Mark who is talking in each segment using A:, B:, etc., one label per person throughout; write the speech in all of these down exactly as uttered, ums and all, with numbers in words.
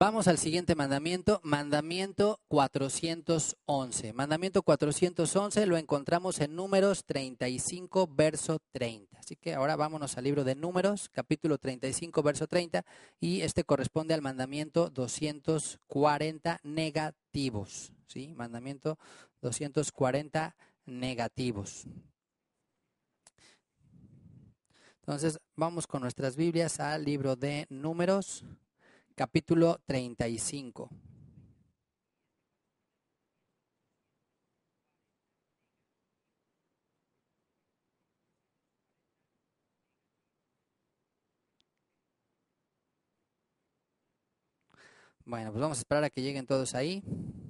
A: Vamos al siguiente mandamiento, mandamiento cuatrocientos once. Mandamiento cuatrocientos once lo encontramos en Números treinta y cinco, verso treinta. Así que ahora vámonos al libro de Números, capítulo treinta y cinco, verso treinta, y este corresponde al mandamiento doscientos cuarenta, negativos. ¿Sí? Mandamiento doscientos cuarenta, negativos. Entonces, vamos con nuestras Biblias al libro de Números, capítulo treinta y cinco. Bueno, pues vamos a esperar a que lleguen todos ahí.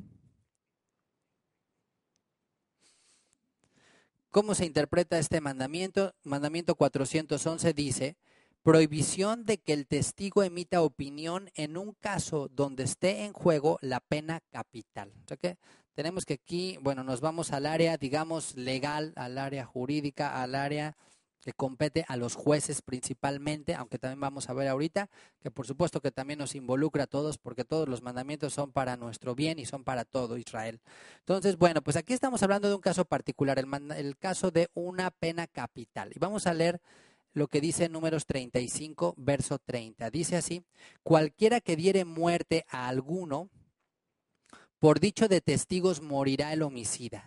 A: ¿Cómo se interpreta este mandamiento? Mandamiento cuatrocientos once dice: prohibición de que el testigo emita opinión en un caso donde esté en juego la pena capital. O sea que tenemos que aquí, bueno, nos vamos al área, digamos, legal, al área jurídica, al área que compete a los jueces principalmente, aunque también vamos a ver ahorita que por supuesto que también nos involucra a todos, porque todos los mandamientos son para nuestro bien y son para todo Israel. Entonces, bueno, pues aquí estamos hablando de un caso particular, el, el caso de una pena capital. Y vamos a leer lo que dice Números treinta y cinco, verso treinta. Dice así: cualquiera que diere muerte a alguno, por dicho de testigos morirá el homicida.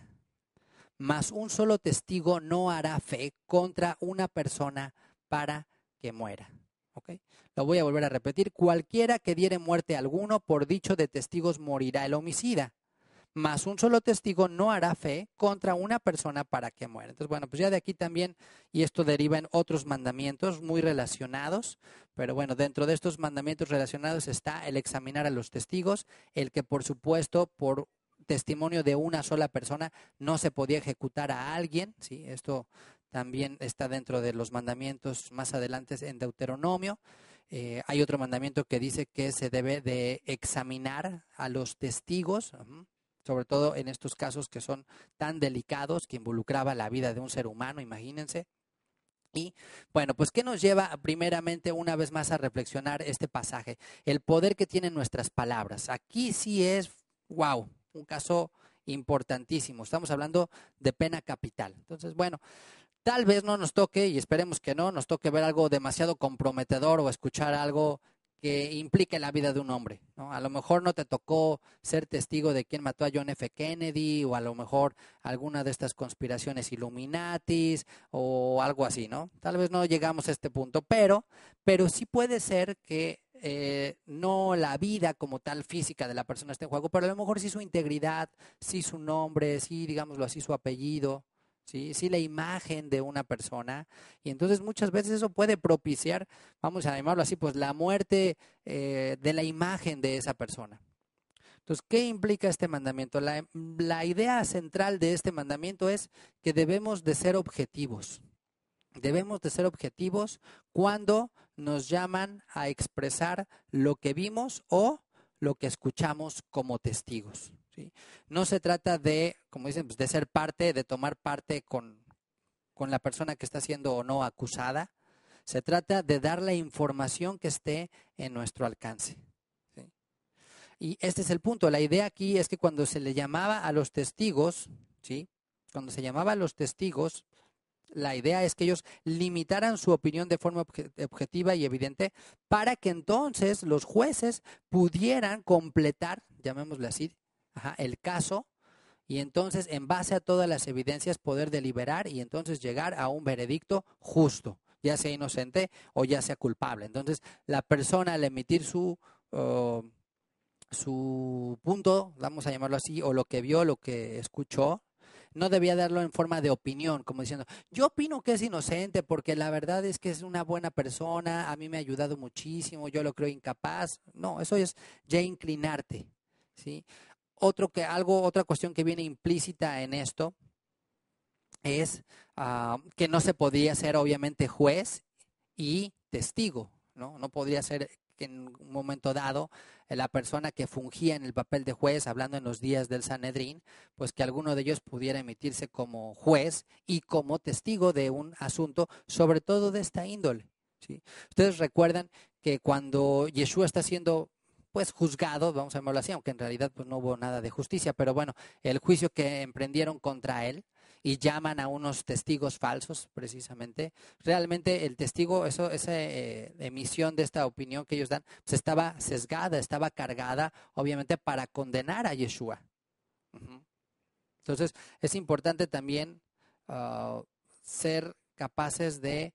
A: Mas un solo testigo no hará fe contra una persona para que muera. ¿Okay? Lo voy a volver a repetir. Cualquiera que diere muerte a alguno, por dicho de testigos morirá el homicida. Mas un solo testigo no hará fe contra una persona para que muera. Entonces, bueno, pues ya de aquí también, y esto deriva en otros mandamientos muy relacionados, pero bueno, dentro de estos mandamientos relacionados está el examinar a los testigos, el que por supuesto, por testimonio de una sola persona, no se podía ejecutar a alguien, ¿sí? Esto también está dentro de los mandamientos más adelante en Deuteronomio. Eh, hay otro mandamiento que dice que se debe de examinar a los testigos, uh-huh, sobre todo en estos casos que son tan delicados, que involucraba la vida de un ser humano, imagínense. Y bueno, pues ¿qué nos lleva primeramente una vez más a reflexionar este pasaje? El poder que tienen nuestras palabras. Aquí sí es, wow, un caso importantísimo. Estamos hablando de pena capital. Entonces, bueno, tal vez no nos toque, y esperemos que no, nos toque ver algo demasiado comprometedor o escuchar algo que implique la vida de un hombre, ¿no? A lo mejor no te tocó ser testigo de quién mató a John F. Kennedy, o a lo mejor alguna de estas conspiraciones Illuminatis o algo así, ¿no? Tal vez no llegamos a este punto, pero, pero sí puede ser que eh, no la vida como tal física de la persona esté en juego, pero a lo mejor sí su integridad, sí su nombre, sí, digámoslo así, su apellido. Sí, sí, la imagen de una persona, y entonces muchas veces eso puede propiciar, vamos a llamarlo así, pues la muerte eh, de la imagen de esa persona. Entonces, ¿qué implica este mandamiento? La, la idea central de este mandamiento es que debemos de ser objetivos. Debemos de ser objetivos cuando nos llaman a expresar lo que vimos o lo que escuchamos como testigos. ¿Sí? No se trata de, como dicen, pues de ser parte, de tomar parte con, con la persona que está siendo o no acusada. Se trata de dar la información que esté en nuestro alcance. ¿Sí? Y este es el punto. La idea aquí es que cuando se le llamaba a los testigos, ¿sí? Cuando se llamaba a los testigos, la idea es que ellos limitaran su opinión de forma objetiva y evidente para que entonces los jueces pudieran completar, llamémosle así, ajá, el caso, y entonces en base a todas las evidencias poder deliberar y entonces llegar a un veredicto justo, ya sea inocente o ya sea culpable. Entonces la persona al emitir su, uh, su punto, vamos a llamarlo así, o lo que vio, lo que escuchó, no debía darlo en forma de opinión, como diciendo, yo opino que es inocente porque la verdad es que es una buena persona, a mí me ha ayudado muchísimo, yo lo creo incapaz. No, eso es ya inclinarte, ¿sí? Otro que, algo, otra cuestión que viene implícita en esto es uh, que no se podría ser obviamente juez y testigo, ¿no? No podría ser que en un momento dado la persona que fungía en el papel de juez, hablando en los días del Sanedrín, pues que alguno de ellos pudiera emitirse como juez y como testigo de un asunto, sobre todo de esta índole, ¿sí? Ustedes recuerdan que cuando Yeshua está siendo pues juzgado, vamos a llamarlo así, aunque en realidad pues no hubo nada de justicia, pero bueno, el juicio que emprendieron contra él y llaman a unos testigos falsos precisamente. Realmente el testigo, eso, esa eh, emisión de esta opinión que ellos dan, pues estaba sesgada, estaba cargada, obviamente para condenar a Yeshua. Uh-huh. Entonces es importante también uh, ser capaces de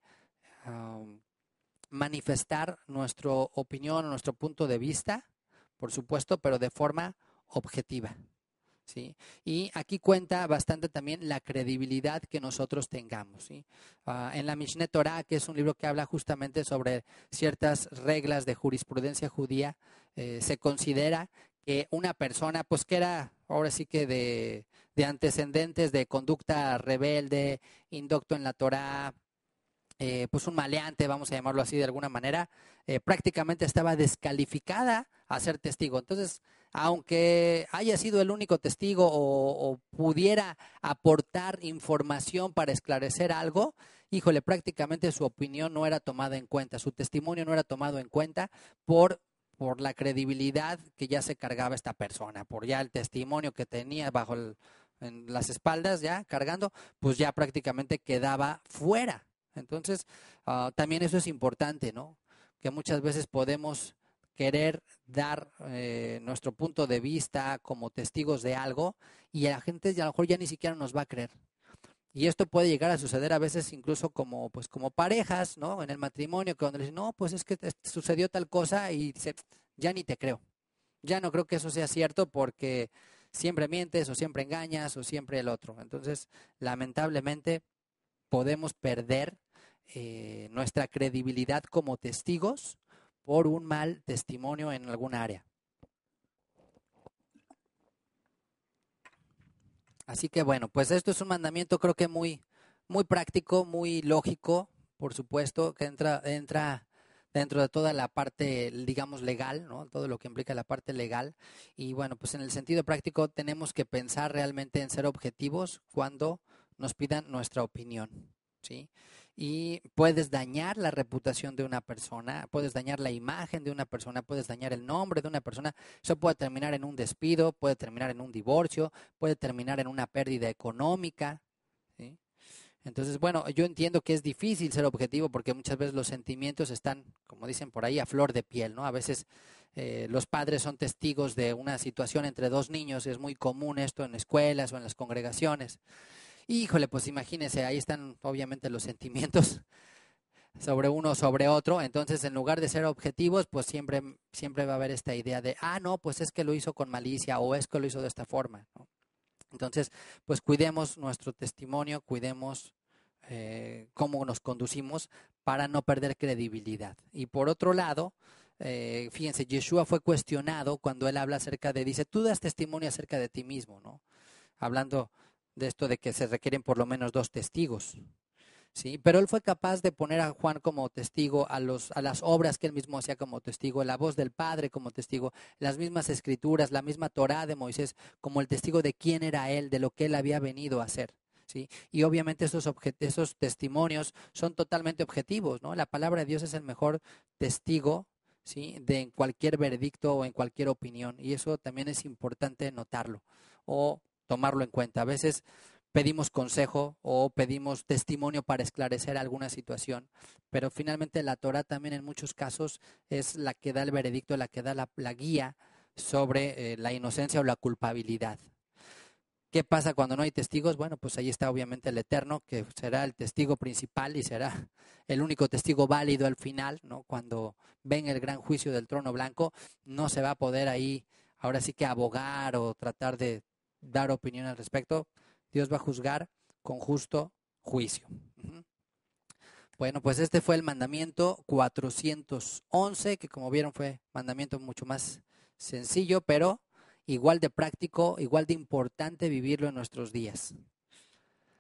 A: uh, manifestar nuestra opinión, nuestro punto de vista, por supuesto, pero de forma objetiva. ¿Sí? Y aquí cuenta bastante también la credibilidad que nosotros tengamos. ¿Sí? Uh, en la Mishneh Torah, que es un libro que habla justamente sobre ciertas reglas de jurisprudencia judía, eh, se considera que una persona, pues que era ahora sí que de, de antecedentes de conducta rebelde, indocto en la Torah, eh, pues un maleante, vamos a llamarlo así de alguna manera, eh, prácticamente estaba descalificada a ser testigo. Entonces, aunque haya sido el único testigo o, o pudiera aportar información para esclarecer algo, híjole, prácticamente su opinión no era tomada en cuenta, su testimonio no era tomado en cuenta por, por la credibilidad que ya se cargaba esta persona, por ya el testimonio que tenía bajo el, en las espaldas ya cargando, pues ya prácticamente quedaba fuera. Entonces, uh, también eso es importante, ¿no? Que muchas veces podemos querer dar eh, nuestro punto de vista como testigos de algo y a la gente a lo mejor ya ni siquiera nos va a creer. Y esto puede llegar a suceder a veces incluso como pues como parejas, ¿no? En el matrimonio, que cuando le dicen, no, pues es que te sucedió tal cosa y dice, ya ni te creo. Ya no creo que eso sea cierto porque siempre mientes o siempre engañas o siempre el otro. Entonces, lamentablemente, podemos perder eh, nuestra credibilidad como testigos por un mal testimonio en algún área. Así que bueno, pues esto es un mandamiento creo que muy, muy práctico, muy lógico, por supuesto, que entra, entra dentro de toda la parte, digamos, legal, ¿no? Todo lo que implica la parte legal. Y bueno, pues en el sentido práctico tenemos que pensar realmente en ser objetivos cuando nos pidan nuestra opinión, ¿sí? Y puedes dañar la reputación de una persona, puedes dañar la imagen de una persona, puedes dañar el nombre de una persona. Eso puede terminar en un despido, puede terminar en un divorcio, puede terminar en una pérdida económica, ¿sí? Entonces, bueno, yo entiendo que es difícil ser objetivo porque muchas veces los sentimientos están, como dicen por ahí, a flor de piel, ¿no? A veces eh, los padres son testigos de una situación entre dos niños, es muy común esto en escuelas o en las congregaciones. Híjole, pues imagínense, ahí están obviamente los sentimientos sobre uno sobre otro. Entonces, en lugar de ser objetivos, pues siempre, siempre va a haber esta idea de, ah, no, pues es que lo hizo con malicia o es que lo hizo de esta forma, ¿no? Entonces, pues cuidemos nuestro testimonio, cuidemos eh, cómo nos conducimos para no perder credibilidad. Y por otro lado, eh, fíjense, Yeshua fue cuestionado cuando él habla acerca de, dice, tú das testimonio acerca de ti mismo, ¿no? Hablando de esto de que se requieren por lo menos dos testigos. Sí, pero él fue capaz de poner a Juan como testigo, a los a las obras que él mismo hacía como testigo, la voz del Padre como testigo, las mismas escrituras, la misma Torá de Moisés como el testigo de quién era él, de lo que él había venido a hacer. ¿Sí? Y obviamente esos, esos testimonios son totalmente objetivos, ¿no? La palabra de Dios es el mejor testigo, ¿sí? De cualquier veredicto o en cualquier opinión, y eso también es importante notarlo o tomarlo en cuenta. A veces pedimos consejo o pedimos testimonio para esclarecer alguna situación, pero finalmente la Torah también en muchos casos es la que da el veredicto, la que da la, la guía sobre eh, la inocencia o la culpabilidad. ¿Qué pasa cuando no hay testigos? Bueno, pues ahí está obviamente el Eterno, que será el testigo principal y será el único testigo válido al final, ¿no? Cuando venga el gran juicio del trono blanco, no se va a poder ahí, ahora sí que abogar o tratar de dar opinión al respecto. Dios va a juzgar con justo juicio. Uh-huh. Bueno, pues este fue el mandamiento cuatrocientos once, que como vieron fue mandamiento mucho más sencillo, pero igual de práctico, igual de importante vivirlo en nuestros días.